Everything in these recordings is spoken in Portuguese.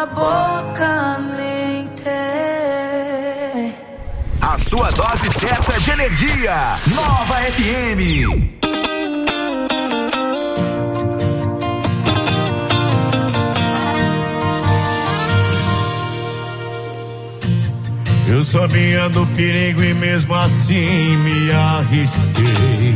A sua dose certa de energia. Nova FM. Eu sabia do perigo e mesmo assim me arrisquei.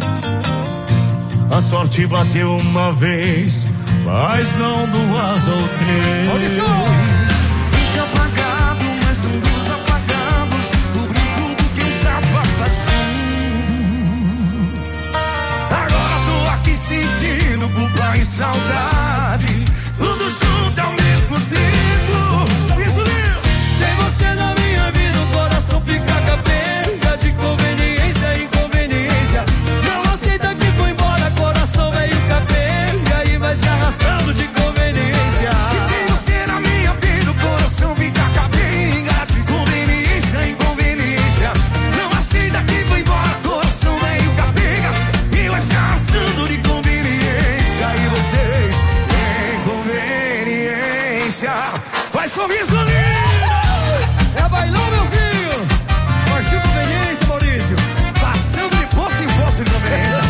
A sorte bateu uma vez, mas não duas ou três. Luz apagado, mas um luz apagado. Descobri tudo que tava fazendo. Agora tô aqui sentindo culpa e saudade. Tudo junto ao mesmo tempo. Sem você na minha vida, o coração fica capenga. De conveniência em inconveniência. Não aceita que foi embora, coração veio capenga. E vai se arrastando de conveniência. E sem você na minha vida, o coração fica capenga. De conveniência em inconveniência. Não aceita que foi embora, coração veio capenga. E vai se arrastando de conveniência. E vocês, inconveniência. Vai sorriso lindo. É bailão, meu filho. Partiu conveniência, Maurício. Passando de posto em posto de conveniência.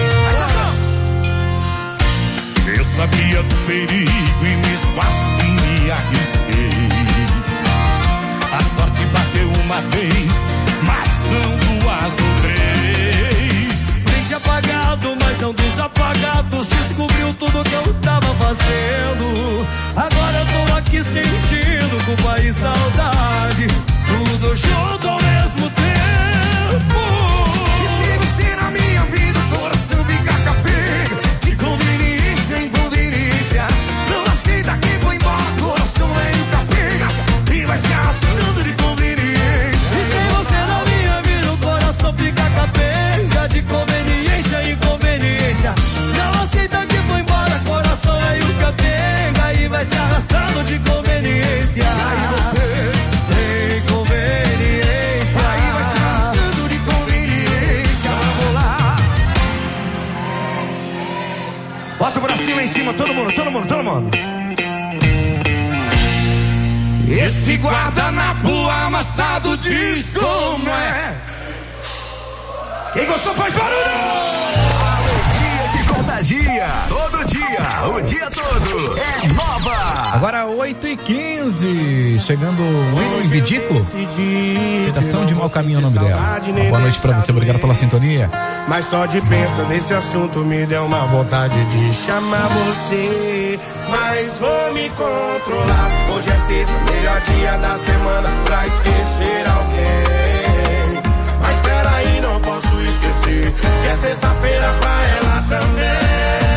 Eu sabia do perigo e mesmo assim me arrisquei. A sorte bateu uma vez, mas não duas ou três. Frente apagado, mas não dos apagados. Descobriu tudo que eu tava fazendo. Agora eu tô aqui sentindo culpa e saudade. Tudo junto ao mesmo tempo. E se você na minha vida, o coração fica capenga. De conveniência em inconveniência. Não aceita que foi embora, coração veio capenga. E vai se arrastando de conveniência. E se você na minha vida, o coração fica capenga. De conveniência em inconveniência. Não aceita que foi embora, coração veio capenga. E vai se arrastando de conveniência. Aí você tem conveniência. Aí vai se arrastando de conveniência. Vamos lá. Bota pra cima, em cima, todo mundo, todo mundo, todo mundo. Esse guardanapo amassado diz como é. Quem gostou faz barulho! Alegria que contagia. Todo dia, o dia todo. É Nova. Agora 8h15, chegando o Bidico. Redação de Mau Caminho é o nome dela. Uma boa noite pra você, obrigado pela sintonia. Mas só de pensar nesse assunto me deu uma vontade de chamar você. Mas vou me controlar. Hoje é sexta, melhor dia da semana pra esquecer alguém. Mas peraí, não posso esquecer que é sexta-feira pra ela também.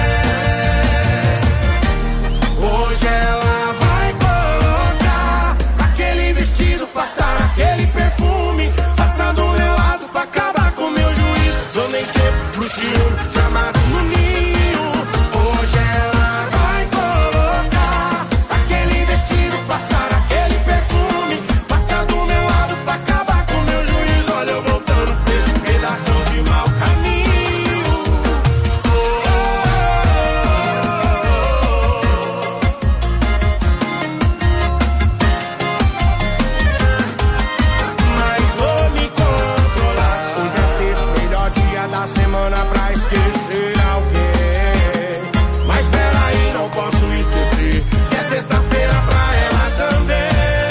Hoje ela vai colocar aquele vestido, passar aquele perfume, passar do meu lado pra acabar com meu juízo. Dou nem tempo pro ciúme, chamado no ninho. Hoje ela vai colocar aquele vestido, passar aquele perfume, passar do meu lado pra acabar com meu juízo. Olha eu voltando pra esse pedaço de mau caminho. Mas vou me controlar. Hoje é sexta, melhor dia da semana pra esquecer alguém. Mas peraí, não posso esquecer que é sexta-feira pra ela também.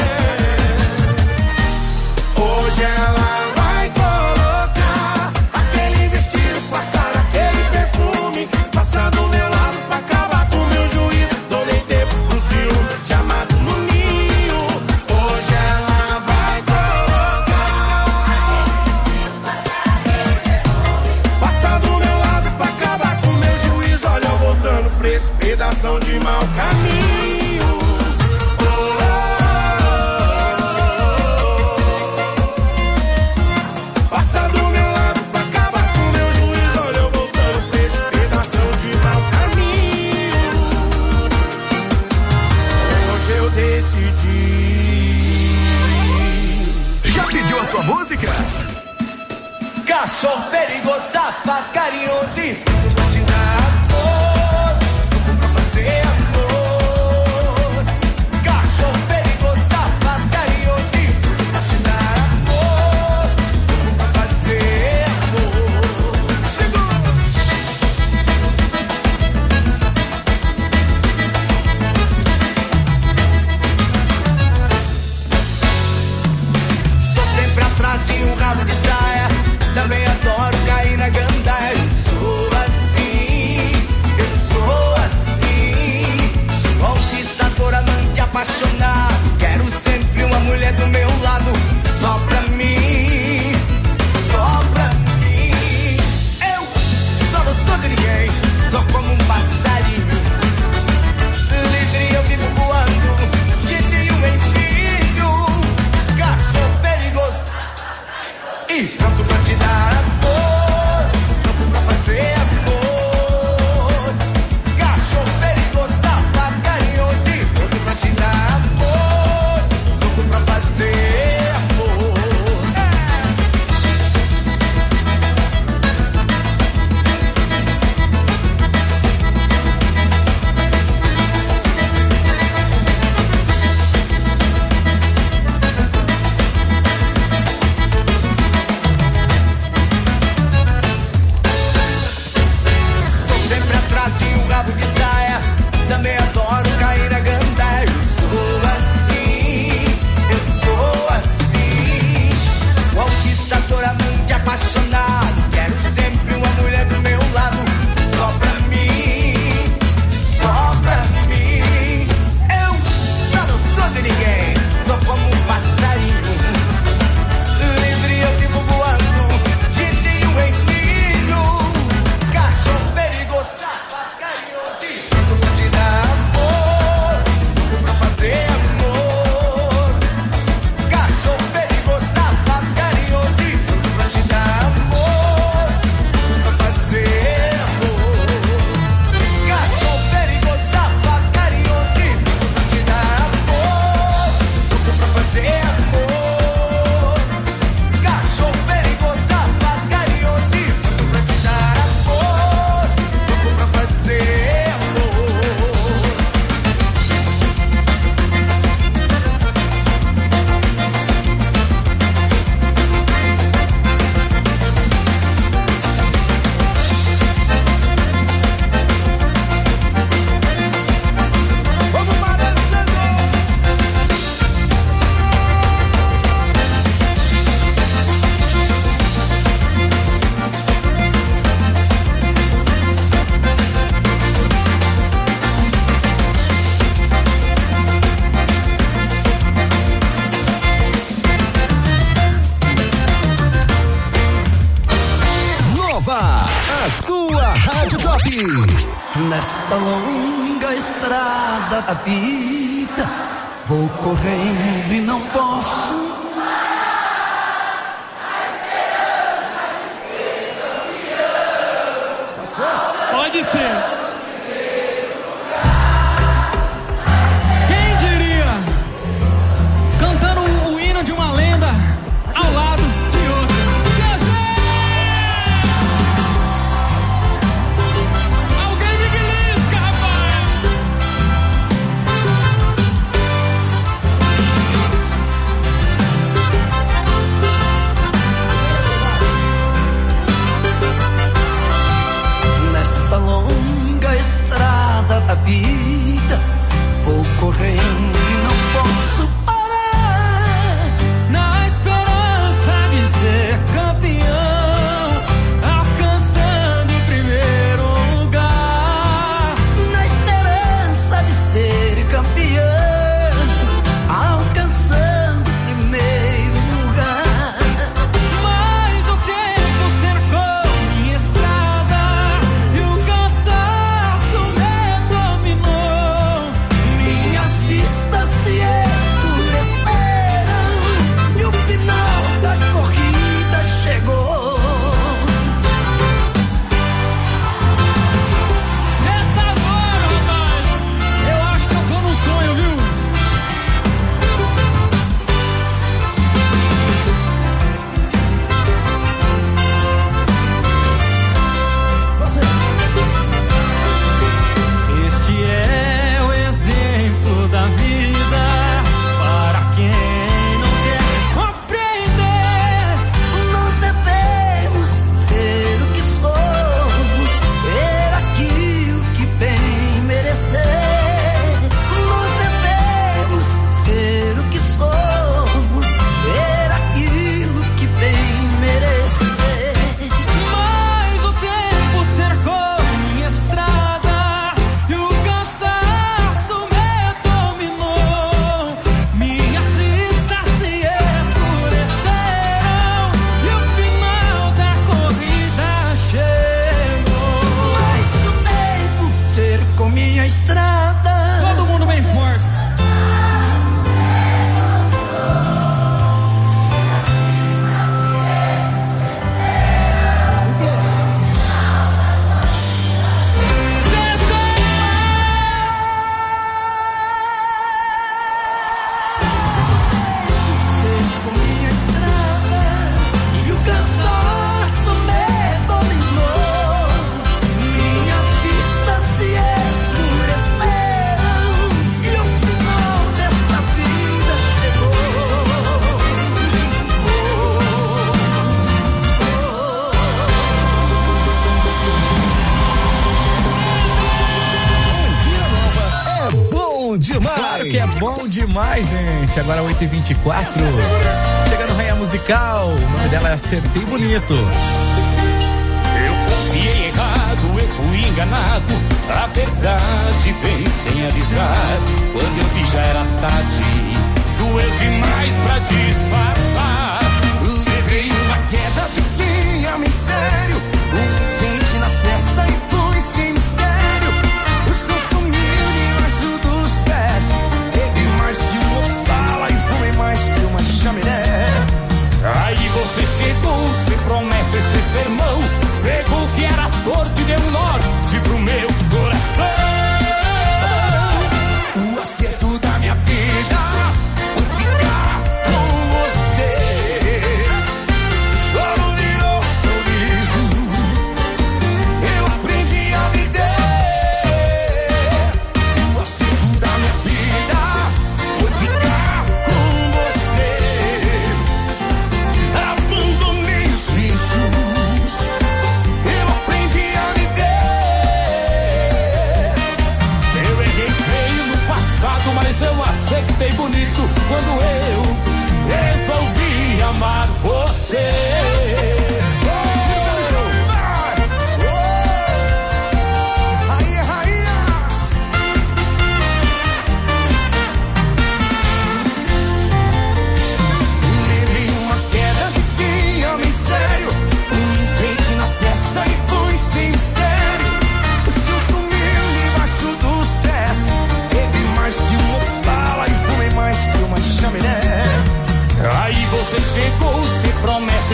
Hoje ela vai colocar aquele vestido, passar aquele perfume, passar do meu lado pra acabar com meu juízo. Dou nem tempo pro ciúme, chamado no ninho. Hoje ela vai colocar passar do meu lado pra acabar com meu juízo. Olha eu voltando pra esse pedação de mau caminho. Passar do meu lado pra acabar com meu juízo. Olha eu voltando pra esse pedação de mau caminho. Hoje eu decidi. Já pediu a sua música? Cachorro perigoso, safado, carinhoso e tudo pra te dar amor. Tudo pra fazer amor. Nesta longa estrada da vida, vou correndo e não posso. Pode ser. Quem diria? Cantando o hino de uma lenda ao lado de outra. Alguém de belisca, rapaz! Nesta longa estrada da vida, vou correndo e não posso parar. Na esperança de ser campeão, alcançando o primeiro lugar. Na esperança de ser campeão, alcançando o primeiro lugar. Mas o tempo cercou minha estrada e o cansaço me dominou. Minhas vistas se escureceram e o final da corrida chegou. Cê tá doido, rapaz? Eu acho que eu tô num sonho, viu? Este é o exemplo da vida para quem não quer compreender. Nós devemos ser o que somos, ter aquilo que bem merecer. Nós devemos ser o que somos, ter aquilo que bem merecer. Mas o tempo cercou minha estrada e o cansaço me dominou. Minhas vistas se escureceram e o final da corrida chegou. Mas o tempo cercou minha estrada. Todo mundo bem forte. Cercou minha estrada e o cansaço me dominou. Minhas vistas se escureceram e o final desta vida chegou. Vila Nova é bom demais. Claro que é bom demais, gente. Agora 8h24. Chega no Rainha Musical. O nome dela é Acertei Bonito. Eu confiei errado, eu fui enganado. A verdade vem sem avisar. Quando eu vi já era tarde, doeu demais pra disfarçar. Levei uma queda de linha, mistério. Sente na festa e foi sem mistério. O som sumiu debaixo dos pés. Peguei mais que uma fala e fumei mais que uma chaminé. Aí você chegou, sem promessa e sem sermão. Pegou o que era torto e deu um norte pro meu coração. O acerto da minha vida foi ficar com você.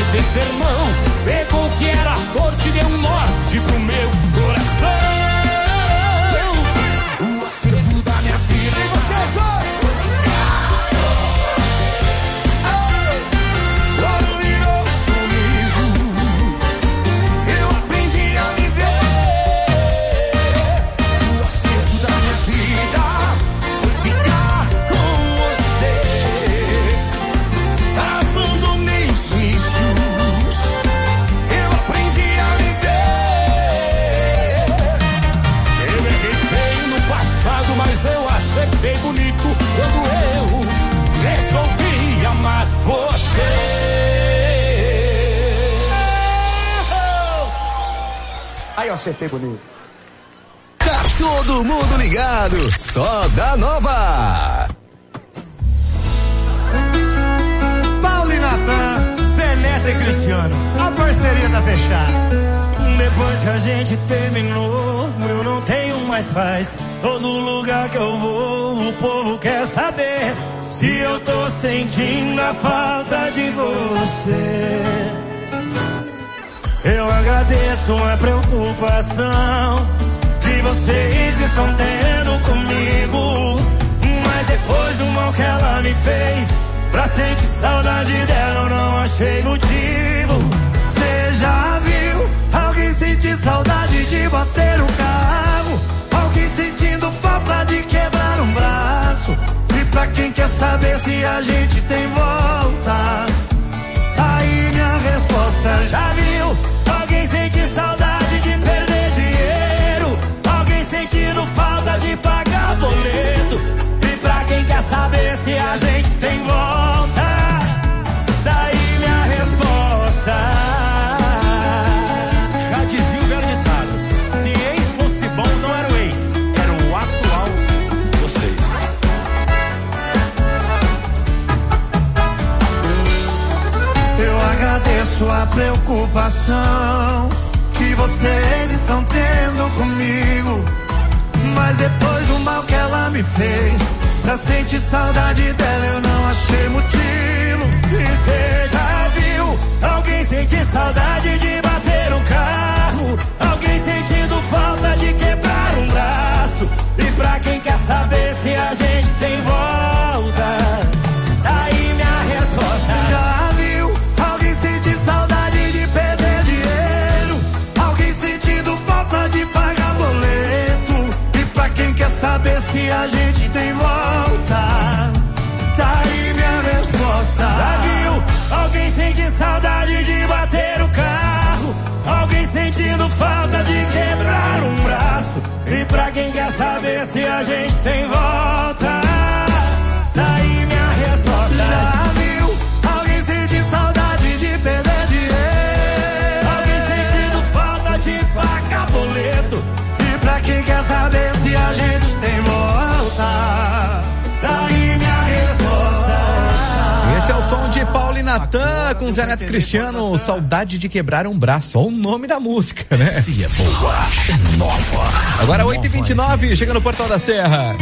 esse sermão pegou o que era dor, que deu um norte pro meu coração. O acervo da minha vida. E vocês, choro virou sorriso. Eu aprendi a viver. O acervo da minha vida foi ficar com você. Abandonei os vícios. Eu aprendi a viver. Eu errei feio no passado, mas eu acertei bonito quando eu resolvi amar você. Aí eu acertei bonito. Tá todo mundo ligado, só da Nova. Paulo e Natan, Zé Neto e Cristiano, a parceria tá fechada. Depois que a gente terminou, eu não tenho mais paz. Todo lugar que eu vou, o povo quer saber se eu tô sentindo a falta de você. Eu agradeço a preocupação que vocês estão tendo comigo, mas depois do mal que ela me fez, pra sentir saudade dela eu não achei motivo. Você já viu alguém sentir saudade de bater o carro? Alguém sentindo falta de quebrar um braço? E pra quem quer saber se a gente tem volta, aí minha resposta Já viu alguém sentir saudade de perder dinheiro? Alguém sentindo falta de pagar boleto? E pra quem quer saber se a gente tem volta, daí minha resposta. Já dizia o velho ditado: se ex fosse bom, não era o ex, era o atual vocês. Eu agradeço a preocupação que vocês estão tendo comigo, mas depois do mal que ela me fez, pra sentir saudade dela eu não achei motivo. E cê já viu alguém sentir saudade de bater um carro? Alguém sentindo falta de quebrar um braço? E pra quem quer saber se a gente tem volta, daí minha resposta. Já viu alguém sentir saudade de perder dinheiro? Alguém sentindo falta de pagar boleto? E pra quem quer saber se a gente tem volta, tá aí minha resposta. Já viu alguém sentir saudade de bater o carro? Alguém sentindo falta de quebrar um braço? E pra quem quer saber se a gente tem volta, daí minha resposta. Já viu alguém sentir saudade de perder dinheiro? Alguém sentindo falta de pagar boleto? E pra quem quer saber se a gente tem volta, Daí minha resposta. Esse é o som de Paulo e Natan com Zé Neto e Cristiano, Saudade de Quebrar um Braço. Olha o nome da música, né? Se é boa, é nova. Agora 8h29, chega no Portal da Serra.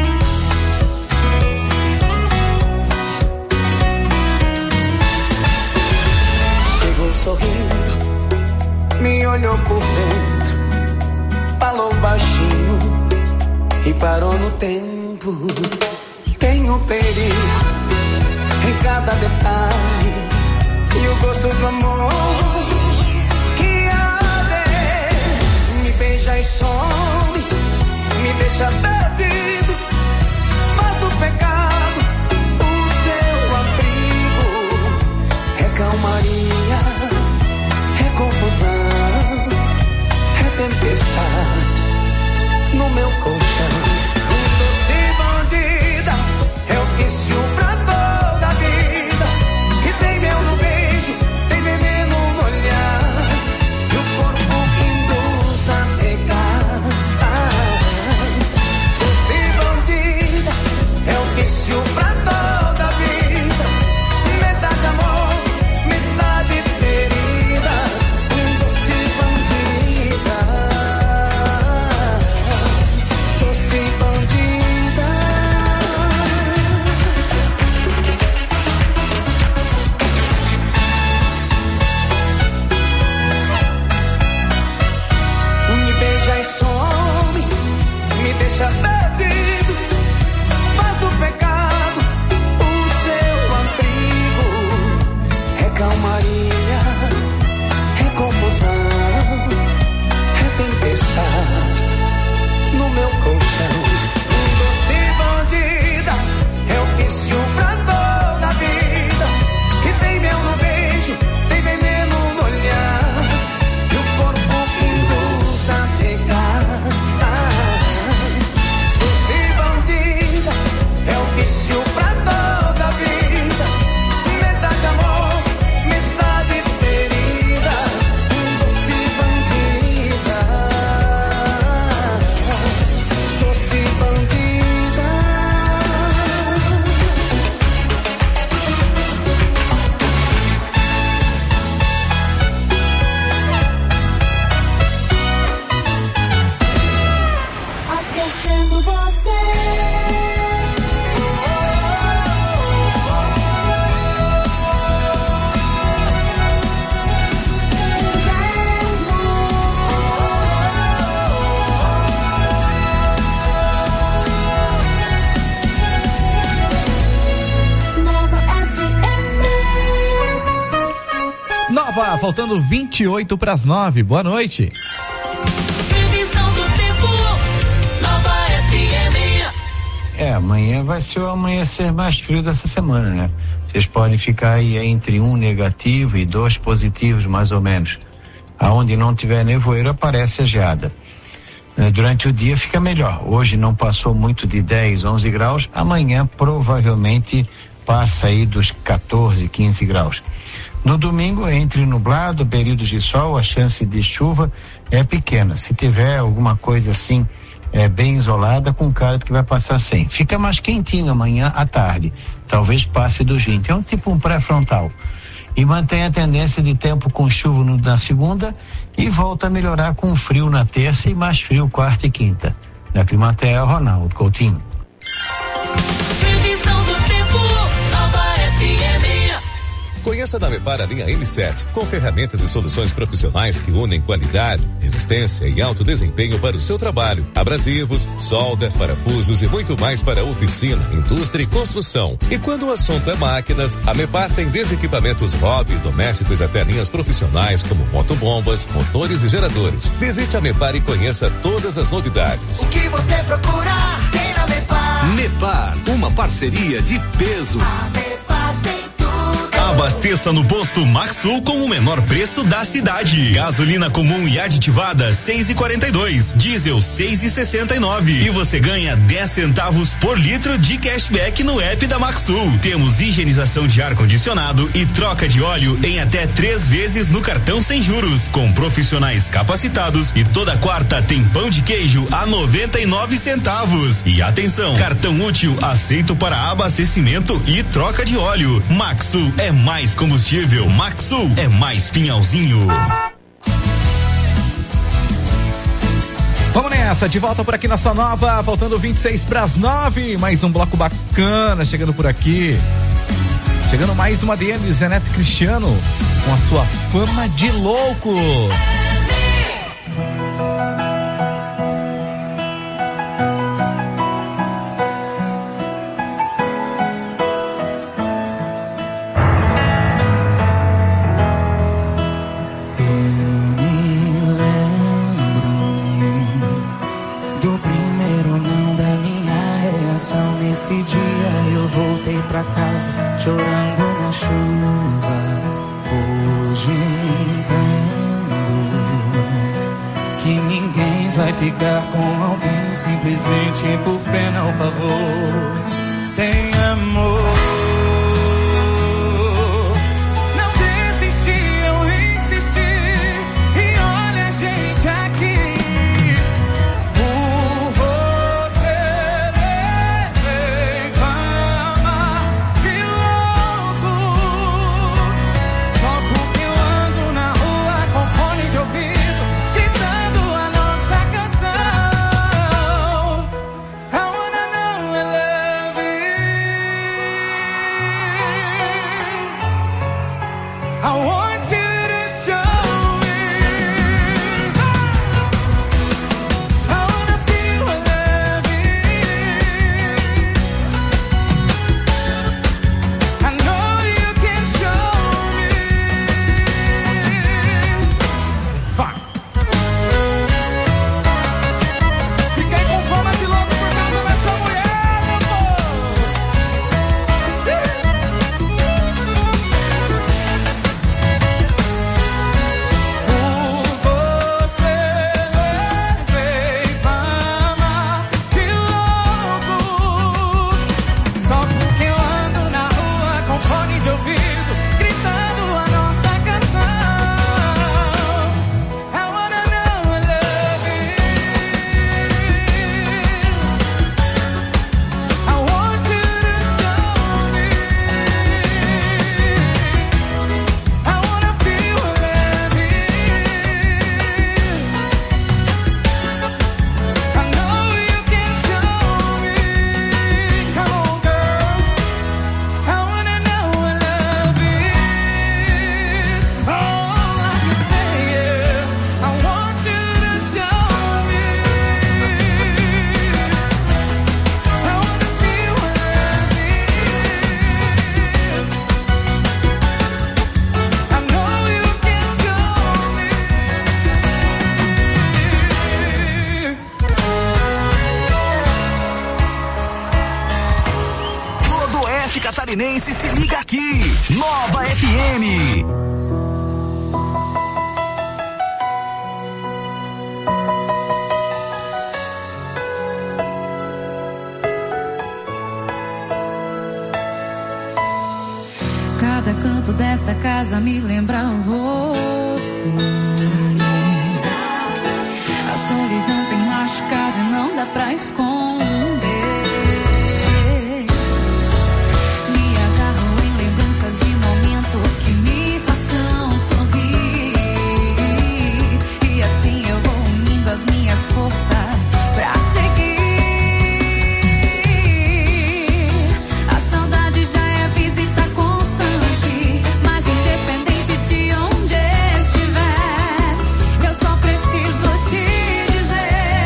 Chegou sorrindo, me olhou por dentro, falou baixinho e parou no tempo. Tem o perigo em cada detalhe e o gosto do amor que arde. Me beija e some, me deixa perdido, faz do pecado o seu abrigo. É calmaria, é confusão, é tempestade no meu colchão. Um doce bandida é o vício pra toda a vida, que tem mel no beijo, tem veneno no olhar, e o corpo que induz a pegar. faltando 28 para as 9. Boa noite. Previsão do tempo, Nova FM. Amanhã vai ser o amanhecer mais frio dessa semana, né? Vocês podem ficar aí entre 1 negativo e 2 positivos, mais ou menos. Aonde não tiver nevoeiro, aparece a geada. Durante o dia fica melhor. Hoje não passou muito de 10, 11 graus. Amanhã provavelmente passa aí dos 14, 15 graus. No domingo, entre nublado, períodos de sol, a chance de chuva é pequena. Se tiver alguma coisa assim, bem isolada, com cara de que vai passar sem. Fica mais quentinho amanhã à tarde. Talvez passe dos 20. É um pré-frontal. E mantém a tendência de tempo com chuva na segunda e volta a melhorar com frio na terça e mais frio quarta e quinta. Na Climaterra, Ronaldo Coutinho. Previsão do tempo, Nova FM. Conheça da Mepar a linha M7, com ferramentas e soluções profissionais que unem qualidade, resistência e alto desempenho para o seu trabalho. Abrasivos, solda, parafusos e muito mais para oficina, indústria e construção. E quando o assunto é máquinas, a Mepar tem desde equipamentos hobby, domésticos até linhas profissionais como motobombas, motores e geradores. Visite a Mepar e conheça todas as novidades. O que você procura tem na Mepar. Mepar, uma parceria de peso. A Mepar tem tudo. Abasteça no posto Maxsul com o menor preço da cidade. Gasolina comum e aditivada 6,42, diesel 6,69 e você ganha 10 centavos por litro de cashback no app da Maxsul. Temos higienização de ar condicionado e troca de óleo em até 3 vezes no cartão sem juros, com profissionais capacitados, e toda quarta tem pão de queijo a 99 centavos. E atenção, cartão útil aceito para abastecimento e troca de óleo. Maxsul é mais combustível, Maxsul é mais Pinhalzinho. Vamos nessa, de volta por aqui na Sua Nova, faltando 26 para as 9. Mais um bloco bacana chegando por aqui. Chegando mais uma deles, Zé Neto Cristiano, com a sua fama de louco. Nesse dia eu voltei pra casa chorando na chuva. Hoje entendo que ninguém vai ficar com alguém simplesmente por pena ou favor. Sem amor, não desisti, eu insisti. E olha a gente aqui. oeste catarinense se liga aqui. Nova FM. Cada canto desta casa me lembra você. A solidão tem machucado e não dá pra esconder. Me agarro em lembranças de momentos que me façam sorrir. E assim eu vou unindo as minhas forças pra seguir. A saudade já é visita constante, mas independente de onde estiver, eu só preciso te dizer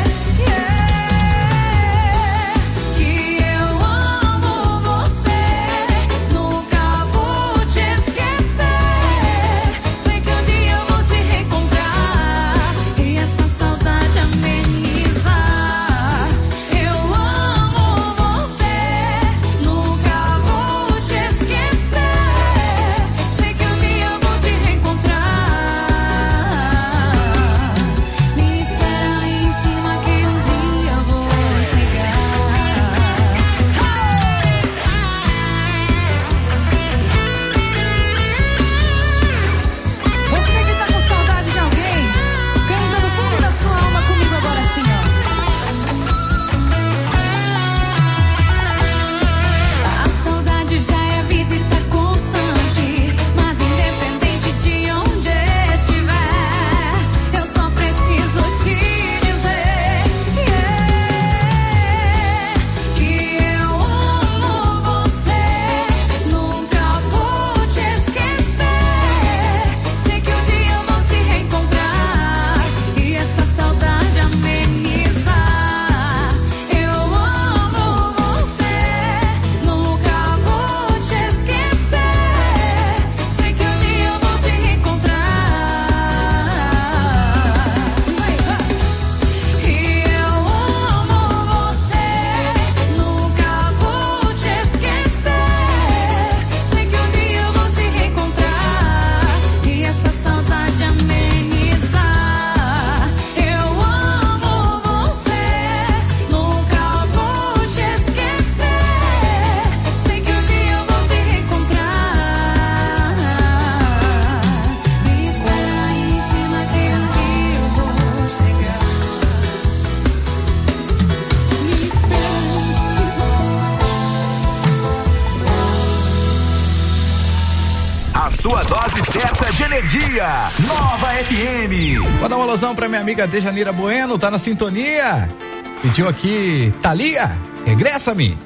que eu amo você. Nunca vou te esquecer. Sei que um dia eu vou te reencontrar e essa saudade amenizar. Eu amo você. Nunca vou te esquecer. Sei que um dia eu vou te reencontrar. Me espera aí em cima que um dia eu vou chegar. Você que tá com saudade de alguém, canta do fundo da sua alma comigo agora assim, ó. A saudade já é visita constante, mas independente de onde estiver, eu só preciso te dizer que eu amo você. Nunca vou te esquecer. Sei que um dia eu vou te reencontrar e essa saudade amenizar. Eu amo você. Nunca vou te esquecer. Sei que um dia eu vou te reencontrar. E eu amo você. Nunca vou te esquecer. Sei que um dia eu vou te reencontrar e essa saudade amenizar. Eu amo você. Nunca vou te esquecer. Sei que um dia eu vou te reencontrar. Me espera aí em cima que um dia eu vou chegar. Me espera aí em cima. A sua dose certa de energia. Nova FM. Vou dar uma alusão pra minha amiga Dejanira Bueno, tá na sintonia. Pediu aqui, Thalia, regressa-me.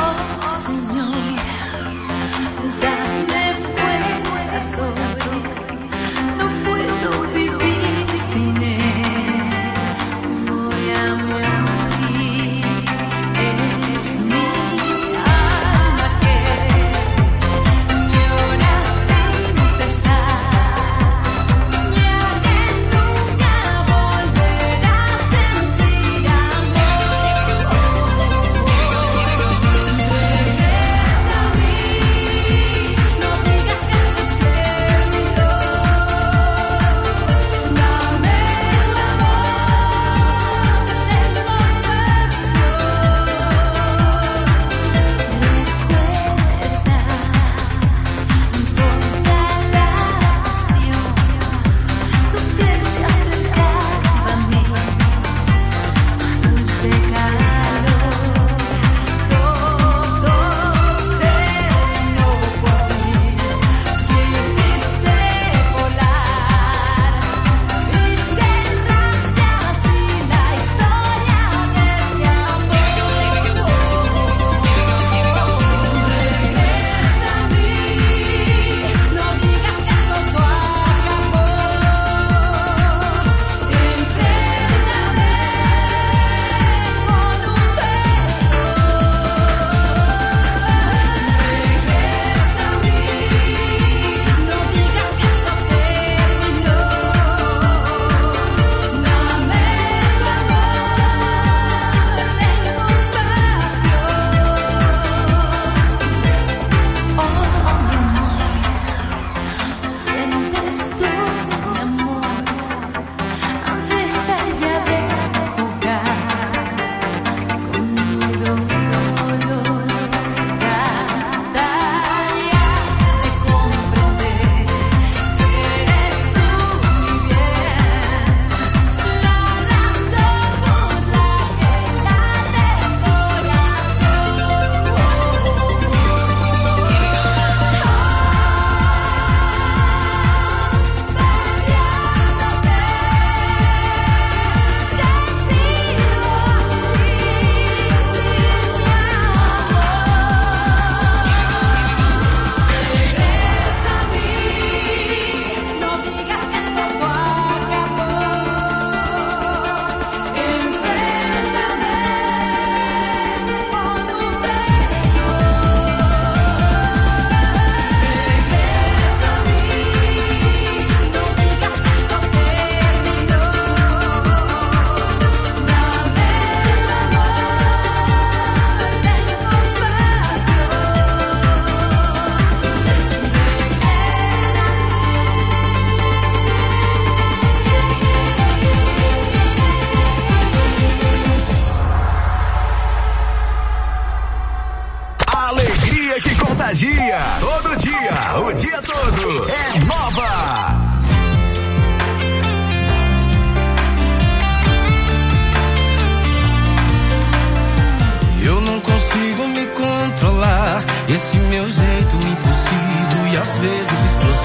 Señor, dame fuerza sobre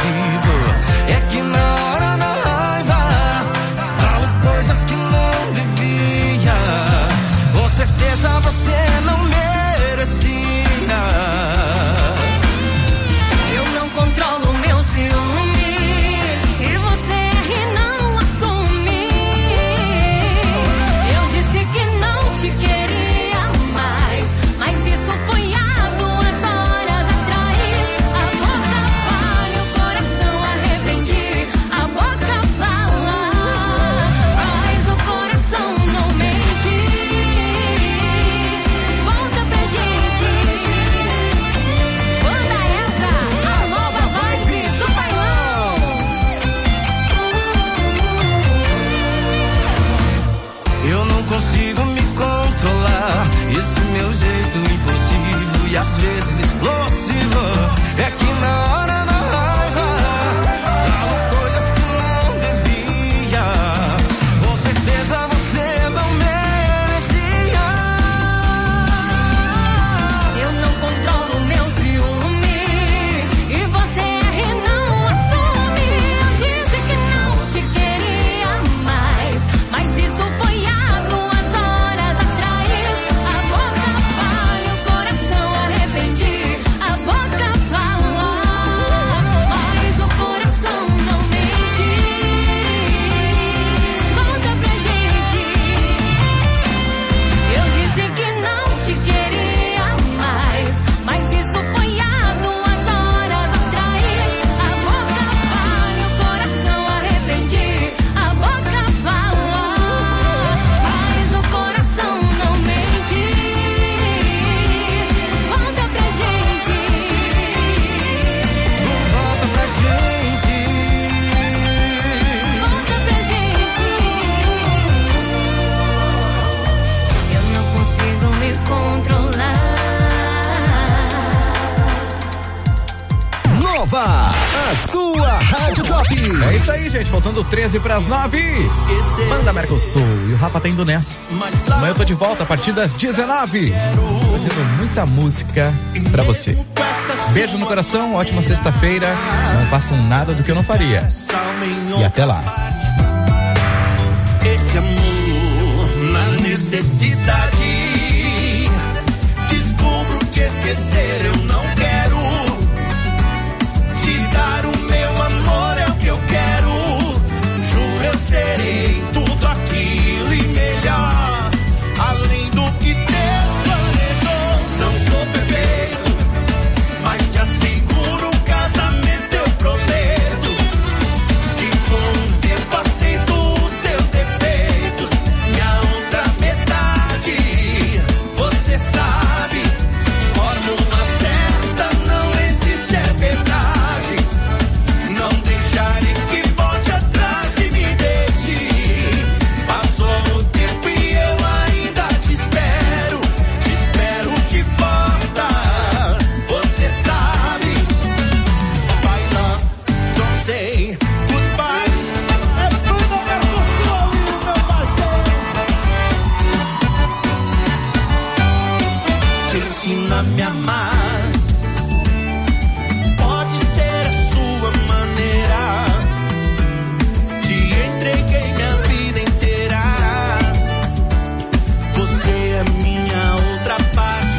impulsivo. É que na hora da raiva falo coisas que não devia. Com certeza você não merecia. Eu não controlo meu ciúme. Se você erra e não assume. Eu disse que não te queria mais, mas isso foi há 2 horas atrás. A boca fala, o coração arrependi. A boca fala, mas o coração não mente. Volta pra gente. Banda essa, a nova vibe do bailão. Eu não consigo me controlar. Esse meu jeito impulsivo e às vezes explosivo. É que na hora da raiva falo coisas que não devia. Com certeza você não merecia. Eu não controlo meu ciúme. E você erra e não assume. Eu disse que não te queria mais, mas isso foi há 2 horas atrás. A boca fala, o coração arrependi. A boca fala, mas o coração não mente. Volta pra gente. Eu disse que não te queria mais, mas isso foi há 2 horas atrás. A boca fala, o coração arrependi. A boca fala, mas o coração não mente. Volta pra gente. Volta pra gente. Volta pra gente. Eu não consigo me controlar. Nova, a sua Rádio Top. É isso aí, gente. Faltando 13 pras 9. Banda Mercosul. E o Rafa tá indo nessa. Amanhã eu tô de volta a partir das 19. Fazendo muita música pra você. Beijo no coração, ótima sexta-feira. Não façam nada do que eu não faria. E até lá. Esse amor na necessidade. Descubro que esquecer eu não quero. Te dar o meu amor é o que eu quero. Juro eu serei tudo aquilo e melhor. Além do que Deus planejou. Não sou perfeito, mas te asseguro o casamento eu prometo. Que com o tempo aceito os seus defeitos. Minha outra metade, você sabe. Fórmula certa não existe, é verdade. Não deixarei que volte atrás e me deixe. Passou o tempo e eu ainda te espero de volta. Você sabe. Bye love, don't say goodbye. É tudo Mercosul, meu parceiro. Te ensino a me amar. Pode ser a sua maneira. Te entreguei minha vida inteira. Você é minha outra parte.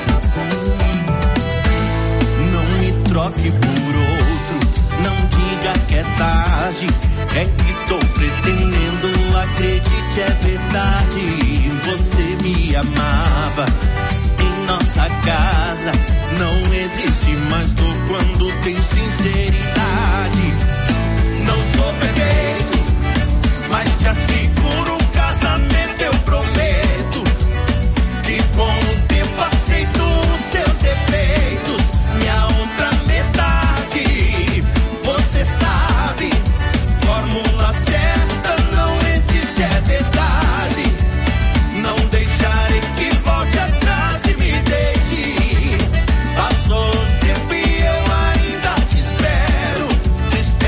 Não me troque por outro. Não diga que é tarde. É que estou pretendendo. Acredite, é verdade. Você me amava. Em nossa casa não existe mais dor quando tem sinceridade. Não sou perfeito, mas te asseguro o casamento eu prometo. Que com o tempo aceito os seus defeitos. Minha outra metade, você sabe. Fórmula certa não existe, é verdade. Não deixarei que volte atrás e me deixe. Passou o tempo e eu ainda te espero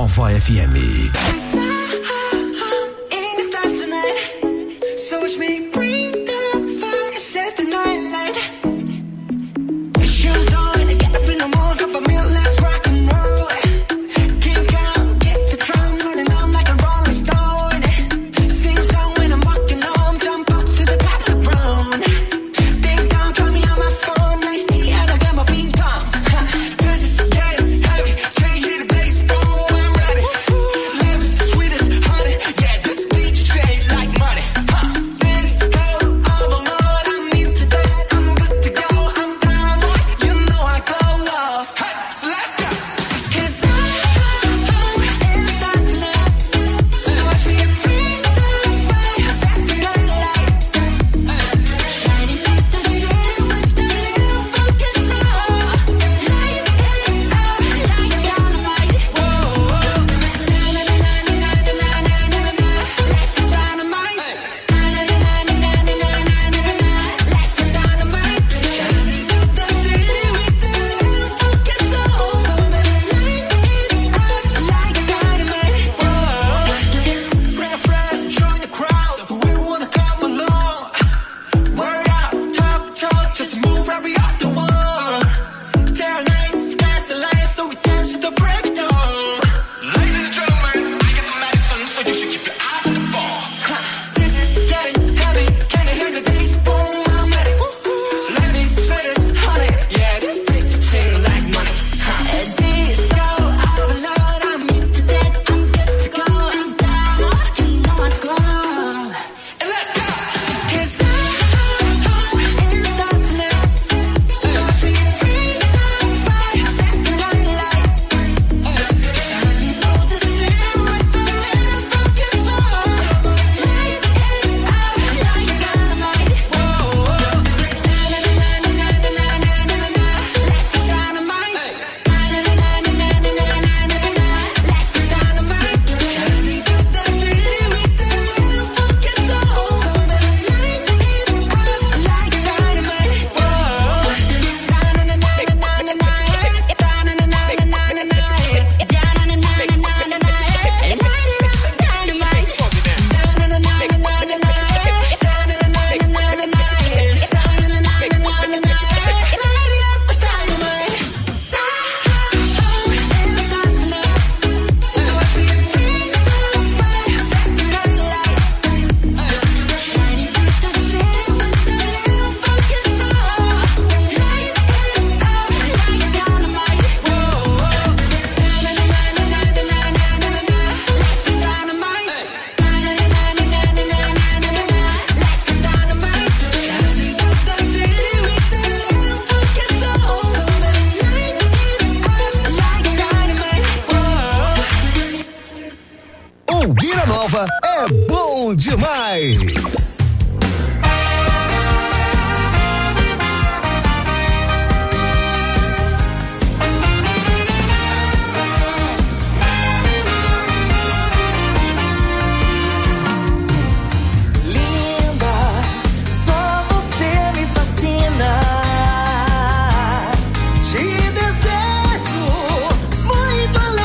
Nova FM. So watch me bring the fire, set the night light. Shoes on, get up in the morning, cup of milk, let's rock and roll. Kick out, get the drum running on like a rolling stone. Sing song when I'm walking home, jump up to the top of the brown. Ding dong, call me on my phone, nice tea, and I got my ping pong. This is getting heavy, can't hear the bass, boom, I'm ready. Life is sweet as honey, yeah, this beat you trade like money. Ouvir a Nova é bom demais.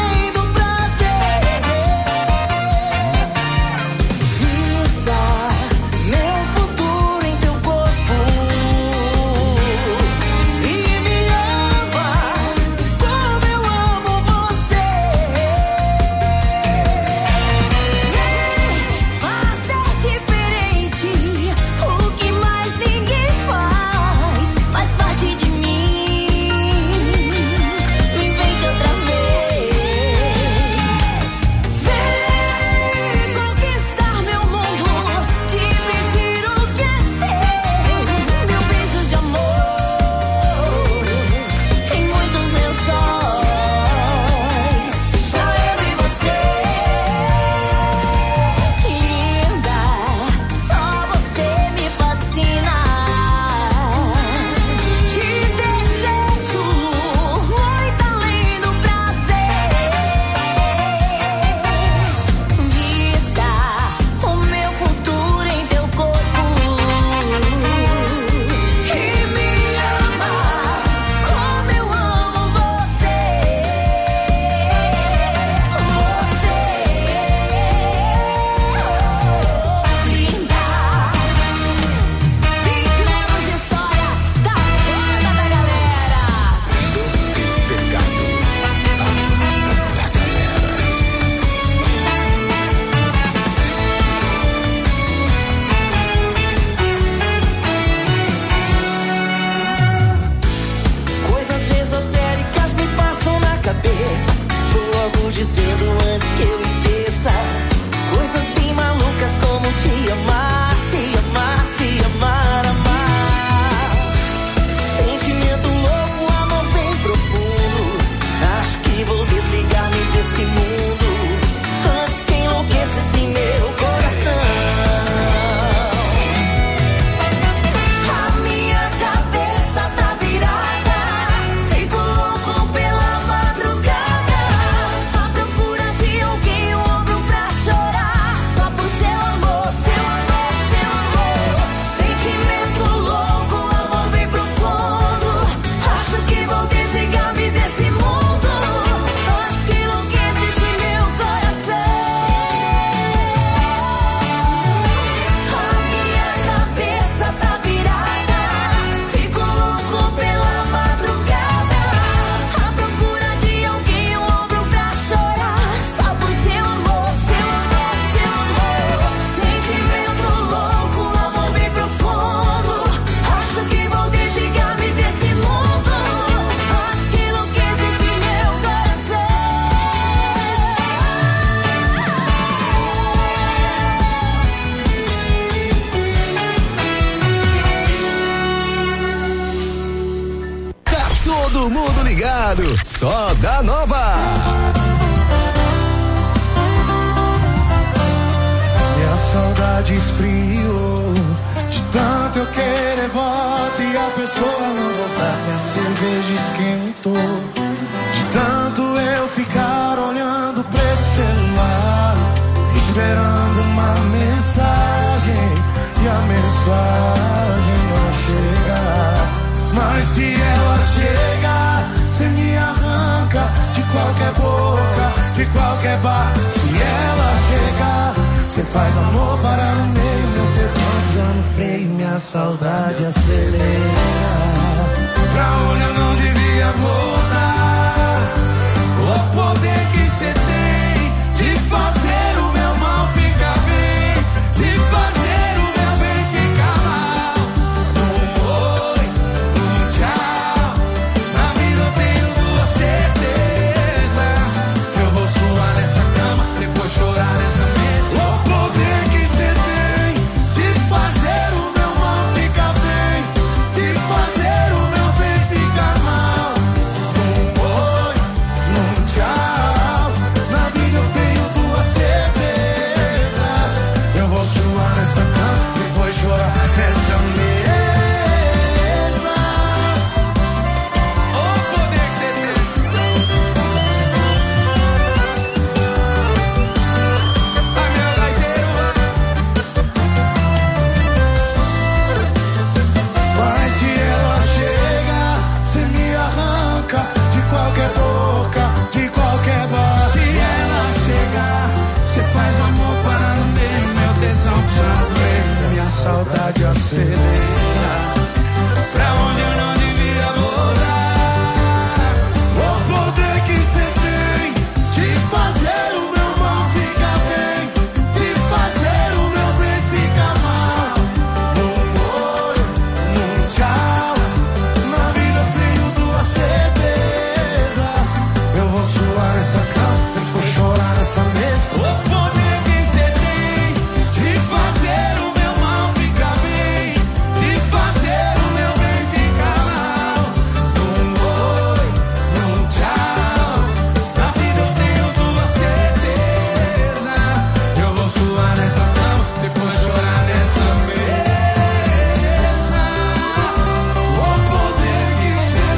Vista ligado, só da Nova. Minha saudade esfriou, de tanto eu querer volta e a pessoa não voltar. Minha cerveja esquentou, de tanto eu ficar olhando pra esse celular, esperando uma mensagem e a mensagem não chega. Mas se ela chegar, cê me arranca de qualquer boca, de qualquer bar. Se ela chegar, cê faz amor para no meio, meu tesão pisando freio, minha saudade acelera. Pra onde eu não devia voltar, o poder que cê tem de fazer o meu mal ficar bem, de fazer o meu bem ficar mal. Um oi, um tchau, na vida eu tenho duas certezas, que eu vou suar nessa cama, depois chorar nessa mesa. O poder que cê tem de fazer o meu mal ficar bem, de fazer o meu bem ficar mal. Um oi, um tchau, na vida eu tenho duas certezas, eu vou suar nessa cama, depois chorar nessa mesa. O poder que cê tem. Ai, meu gaiteiro. Mas se ela chega, cê me arranca de qualquer boca, de qualquer bar. Se ela chegar, cê faz amor para no meio, meu tesão precisa ver, minha saudade acelera. Pra onde eu não devia voltar, o poder que cê tem de fazer o meu mal ficar bem, de fazer o meu bem ficar mal. Um oi, um tchau, na vida eu tenho duas certezas, eu vou suar nessa cama, depois chorar nessa mesa. O poder que cê tem de fazer o meu mal ficar bem, de fazer o meu bem ficar mal. Um oi, um tchau, na vida eu tenho duas certezas, eu vou suar nessa cama, depois chorar nessa mesa. O poder que cê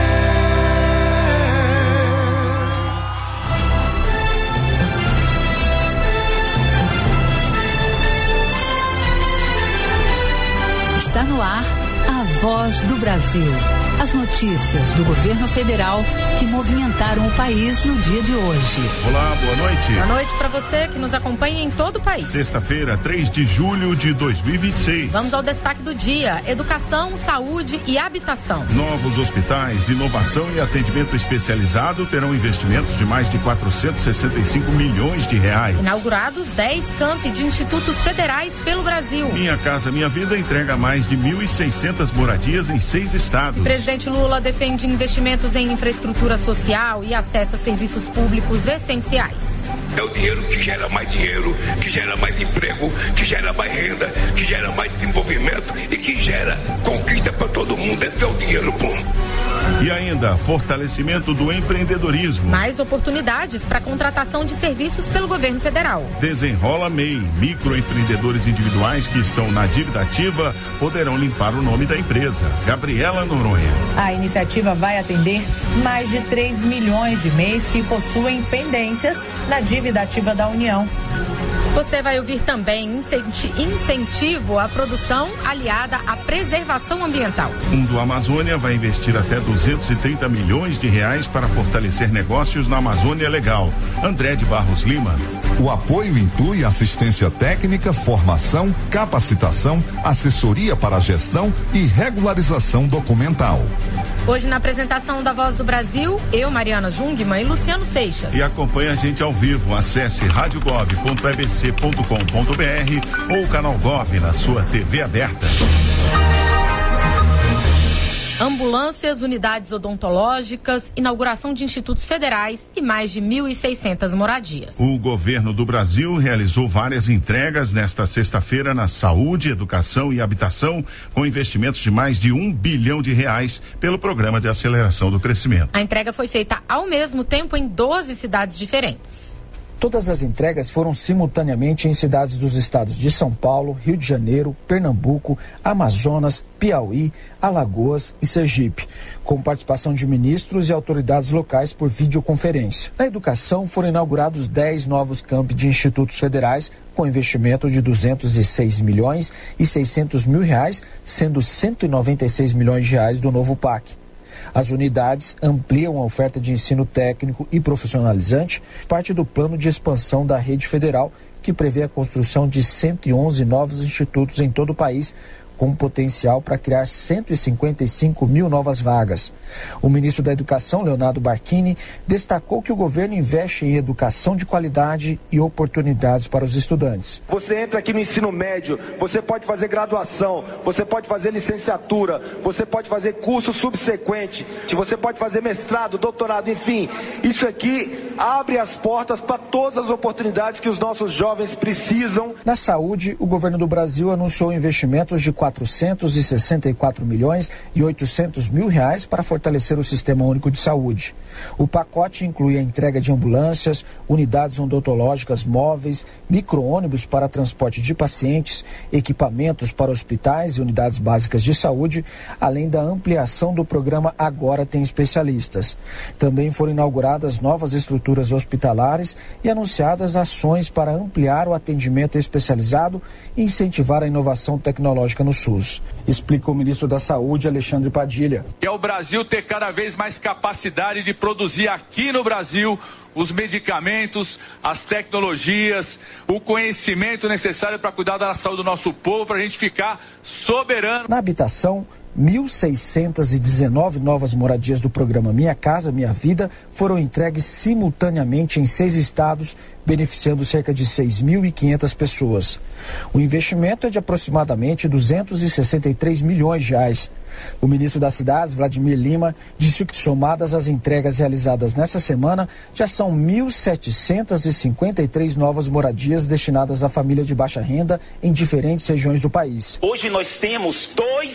Está no ar a Voz do Brasil. As notícias do governo federal que movimentaram o país no dia de hoje. Olá, boa noite. Boa noite para você que nos acompanha em todo o país. Sexta-feira, 3 de julho de 2026. Vamos ao destaque do dia: educação, saúde e habitação. Novos hospitais, inovação e atendimento especializado terão investimentos de mais de 465 milhões de reais. Inaugurados 10 campi de institutos federais pelo Brasil. Minha Casa Minha Vida entrega mais de 1.600 moradias em 6 estados. O presidente Lula defende investimentos em infraestrutura social e acesso a serviços públicos essenciais. É o dinheiro que gera mais dinheiro, que gera mais emprego, que gera mais renda, que gera mais desenvolvimento e que gera conquista para todo mundo. Esse é o dinheiro bom. E ainda, fortalecimento do empreendedorismo. Mais oportunidades para contratação de serviços pelo governo federal. Desenrola MEI. Microempreendedores individuais que estão na dívida ativa poderão limpar o nome da empresa. Gabriela Noronha. A iniciativa vai atender mais de 3 milhões de MEIs que possuem pendências na dívida ativa da União. Você vai ouvir também incentivo à produção aliada à preservação ambiental. Fundo Amazônia vai investir até 230 milhões de reais para fortalecer negócios na Amazônia Legal. André de Barros Lima. O apoio inclui assistência técnica, formação, capacitação, assessoria para a gestão e regularização documental. Hoje, na apresentação da Voz do Brasil, eu, Mariana Jungmann e Luciano Seixas. E acompanha a gente ao vivo. Acesse radiogov.ebc.com.br ou o canal Gov na sua TV aberta. Ambulâncias, unidades odontológicas, inauguração de institutos federais e mais de 1.600 moradias. O governo do Brasil realizou várias entregas nesta sexta-feira na saúde, educação e habitação, com investimentos de mais de R$1 bilhão pelo Programa de Aceleração do Crescimento. A entrega foi feita ao mesmo tempo em 12 cidades diferentes. Todas as entregas foram simultaneamente em cidades dos estados de São Paulo, Rio de Janeiro, Pernambuco, Amazonas, Piauí, Alagoas e Sergipe, com participação de ministros e autoridades locais por videoconferência. Na educação, foram inaugurados 10 novos campi de institutos federais, com investimento de R$206 milhões e R$600 mil, sendo R$196 milhões do novo PAC. As unidades ampliam a oferta de ensino técnico e profissionalizante, parte do plano de expansão da rede federal, que prevê a construção de 111 novos institutos em todo o país, com potencial para criar 155 mil novas vagas. O ministro da Educação, Leonardo Barquini, destacou que o governo investe em educação de qualidade e oportunidades para os estudantes. Você entra aqui no ensino médio, você pode fazer graduação, você pode fazer licenciatura, você pode fazer curso subsequente, você pode fazer mestrado, doutorado, enfim. Isso aqui abre as portas para todas as oportunidades que os nossos jovens precisam. Na saúde, o governo do Brasil anunciou investimentos de 464 milhões e 800 mil reais para fortalecer o Sistema Único de Saúde. O pacote inclui a entrega de ambulâncias, unidades odontológicas móveis, micro-ônibus para transporte de pacientes, equipamentos para hospitais e unidades básicas de saúde, além da ampliação do programa Agora Tem Especialistas. Também foram inauguradas novas estruturas hospitalares e anunciadas ações para ampliar o atendimento especializado e incentivar a inovação tecnológica no SUS, explica o ministro da Saúde, Alexandre Padilha. É o Brasil ter cada vez mais capacidade de produzir aqui no Brasil os medicamentos, as tecnologias, o conhecimento necessário para cuidar da saúde do nosso povo, para a gente ficar soberano. Na habitação, 1.619 novas moradias do programa Minha Casa Minha Vida foram entregues simultaneamente em 6 estados, beneficiando cerca de 6.500 pessoas. O investimento é de aproximadamente R$263 milhões. O ministro das Cidades, Vladimir Lima, disse que, somadas as entregas realizadas nessa semana, já são 1.753 novas moradias destinadas à família de baixa renda em diferentes regiões do país. Hoje nós temos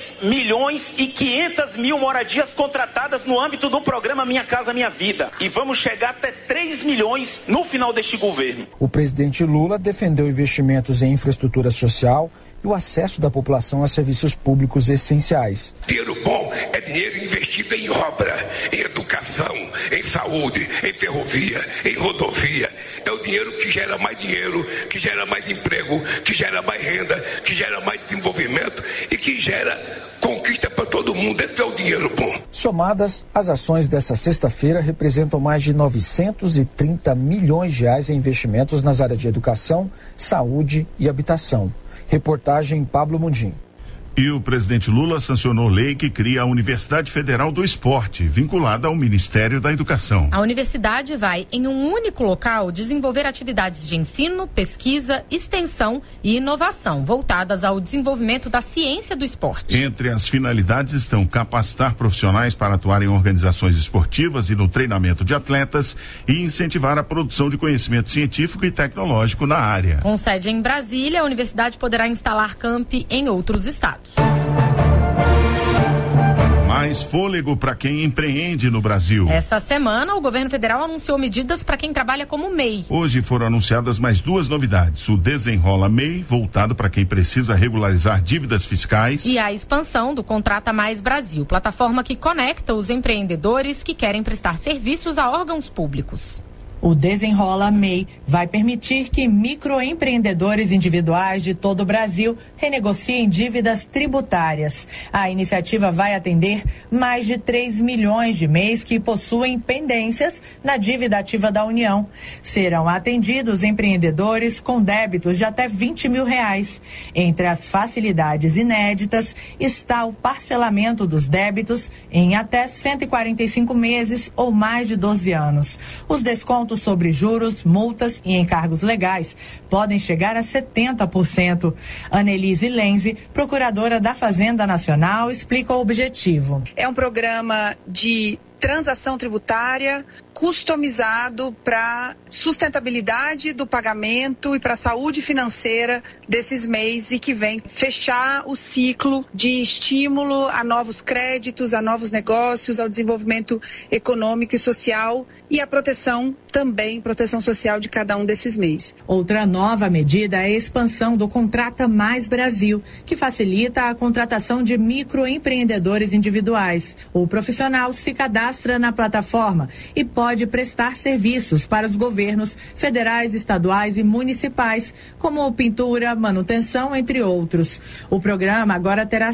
2.500.000 moradias contratadas no âmbito do programa Minha Casa Minha Vida. E vamos chegar até 3 milhões no final deste governo. O presidente Lula defendeu investimentos em infraestrutura social e o acesso da população a serviços públicos essenciais. Dinheiro bom é dinheiro investido em obra, em educação, em saúde, em ferrovia, em rodovia. É o dinheiro que gera mais dinheiro, que gera mais emprego, que gera mais renda, que gera mais desenvolvimento e que gera conquista para todo mundo. Esse é o dinheiro bom. Somadas, as ações dessa sexta-feira representam mais de R$930 milhões em investimentos nas áreas de educação, saúde e habitação. Reportagem Pablo Mundim. E o presidente Lula sancionou lei que cria a Universidade Federal do Esporte, vinculada ao Ministério da Educação. A universidade vai, em um único local, desenvolver atividades de ensino, pesquisa, extensão e inovação, voltadas ao desenvolvimento da ciência do esporte. Entre as finalidades estão capacitar profissionais para atuar em organizações esportivas e no treinamento de atletas e incentivar a produção de conhecimento científico e tecnológico na área. Com sede em Brasília, a universidade poderá instalar campi em outros estados. Mais fôlego para quem empreende no Brasil. Essa semana, o governo federal anunciou medidas para quem trabalha como MEI. Hoje foram anunciadas mais 2 novidades. O Desenrola MEI, voltado para quem precisa regularizar dívidas fiscais. E a expansão do Contrata Mais Brasil, plataforma que conecta os empreendedores que querem prestar serviços a órgãos públicos. O Desenrola MEI vai permitir que microempreendedores individuais de todo o Brasil renegociem dívidas tributárias. A iniciativa vai atender mais de 3 milhões de MEIs que possuem pendências na dívida ativa da União. Serão atendidos empreendedores com débitos de até R$20 mil. Entre as facilidades inéditas está o parcelamento dos débitos em até 145 meses ou mais de 12 anos. Os descontos desconto sobre juros, multas e encargos legais podem chegar a 70%. Annelise Lenze, procuradora da Fazenda Nacional, explica o objetivo. É um programa de transação tributária customizado para sustentabilidade do pagamento e para a saúde financeira desses MEIs e que vem fechar o ciclo de estímulo a novos créditos, a novos negócios, ao desenvolvimento econômico e social e a proteção também, proteção social de cada um desses MEIs. Outra nova medida é a expansão do Contrata Mais Brasil, que facilita a contratação de microempreendedores individuais. O profissional se cadastra na plataforma e pode prestar serviços para os governos federais, estaduais e municipais, como pintura, manutenção, entre outros. O programa agora terá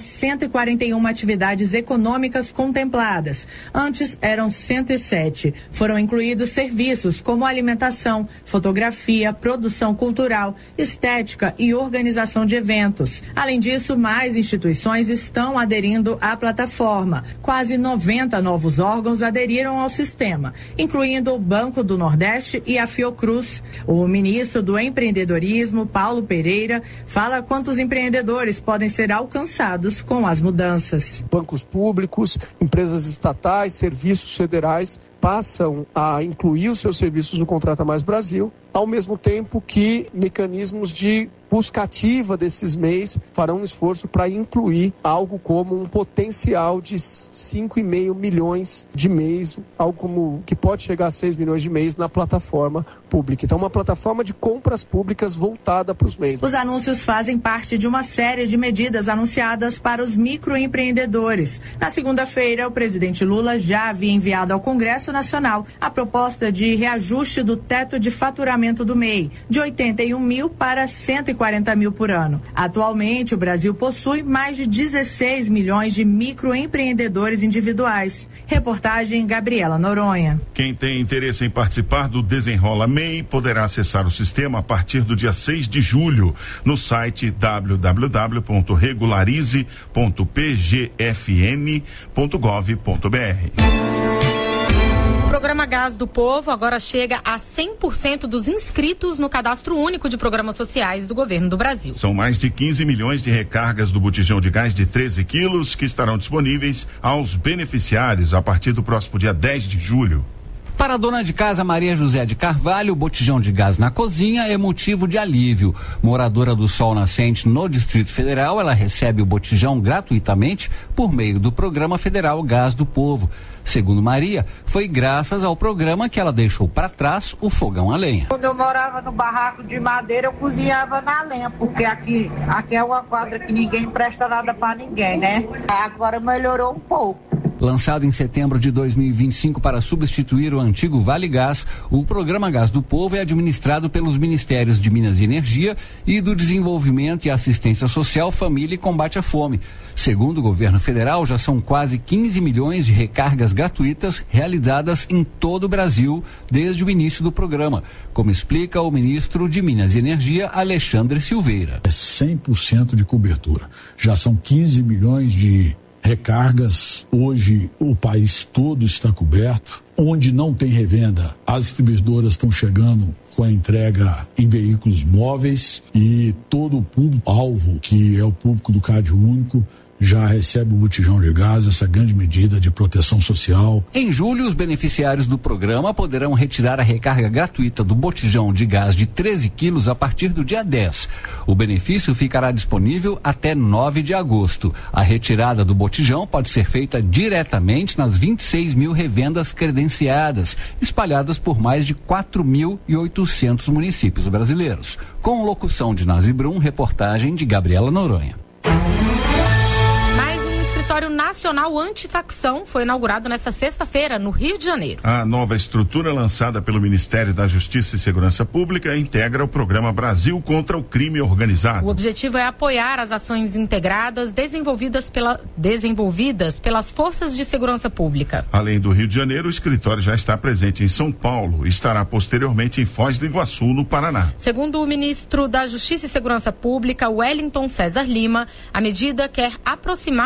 141 atividades econômicas contempladas. Antes eram 107. Foram incluídos serviços como alimentação, fotografia, produção cultural, estética e organização de eventos. Além disso, mais instituições estão aderindo à plataforma. Quase 90 novos órgãos aderiram ao sistema, incluindo o Banco do Nordeste e a Fiocruz. O ministro do Empreendedorismo, Paulo Pereira, fala quantos empreendedores podem ser alcançados com as mudanças. Bancos públicos, empresas estatais, serviços federais passam a incluir os seus serviços no Contrata Mais Brasil, ao mesmo tempo que mecanismos de busca ativa desses MEIs farão um esforço para incluir algo como um potencial de 5,5 milhões de MEIs, algo como que pode chegar a 6 milhões de MEIs na plataforma pública. Então, uma plataforma de compras públicas voltada para os MEIs. Os anúncios fazem parte de uma série de medidas anunciadas para os microempreendedores. Na segunda-feira, o presidente Lula já havia enviado ao Congresso Nacional a proposta de reajuste do teto de faturamento do MEI, de 81 mil para 140 mil por ano. Atualmente, o Brasil possui mais de 16 milhões de microempreendedores individuais. Reportagem Gabriela Noronha. Quem tem interesse em participar do Desenrola MEI poderá acessar o sistema a partir do dia 6 de julho no site www.regularize.pgfn.gov.br. O programa Gás do Povo agora chega a 100% dos inscritos no Cadastro Único de Programas Sociais do Governo do Brasil. São mais de 15 milhões de recargas do botijão de gás de 13 quilos que estarão disponíveis aos beneficiários a partir do próximo dia 10 de julho. Para a dona de casa Maria José de Carvalho, o botijão de gás na cozinha é motivo de alívio. Moradora do Sol Nascente no Distrito Federal, ela recebe o botijão gratuitamente por meio do Programa Federal Gás do Povo. Segundo Maria, foi graças ao programa que ela deixou para trás o fogão a lenha. Quando eu morava no barraco de madeira, eu cozinhava na lenha, porque aqui é uma quadra que ninguém presta nada para ninguém, né? Agora melhorou um pouco. Lançado em setembro de 2025 para substituir o antigo Vale Gás, o programa Gás do Povo é administrado pelos Ministérios de Minas e Energia e do Desenvolvimento e Assistência Social, Família e Combate à Fome. Segundo o governo federal, já são quase 15 milhões de recargas gratuitas realizadas em todo o Brasil desde o início do programa, como explica o ministro de Minas e Energia, Alexandre Silveira. É 100% de cobertura. Já são 15 milhões de recargas. Hoje o país todo está coberto. Onde não tem revenda, as distribuidoras estão chegando com a entrega em veículos móveis e todo o público-alvo, que é o público do Cade Único, já recebe o botijão de gás, essa grande medida de proteção social. Em julho, os beneficiários do programa poderão retirar a recarga gratuita do botijão de gás de 13 quilos a partir do dia 10. O benefício ficará disponível até 9 de agosto. A retirada do botijão pode ser feita diretamente nas 26 mil revendas credenciadas, espalhadas por mais de 4.800 municípios brasileiros. Com locução de Nazi Brum, reportagem de Gabriela Noronha. O Escritório Nacional Antifacção foi inaugurado nesta sexta-feira, no Rio de Janeiro. A nova estrutura lançada pelo Ministério da Justiça e Segurança Pública integra o programa Brasil contra o Crime Organizado. O objetivo é apoiar as ações integradas desenvolvidas pelas forças de segurança pública. Além do Rio de Janeiro, o escritório já está presente em São Paulo e estará posteriormente em Foz do Iguaçu, no Paraná. Segundo o ministro da Justiça e Segurança Pública, Wellington César Lima, a medida quer aproximar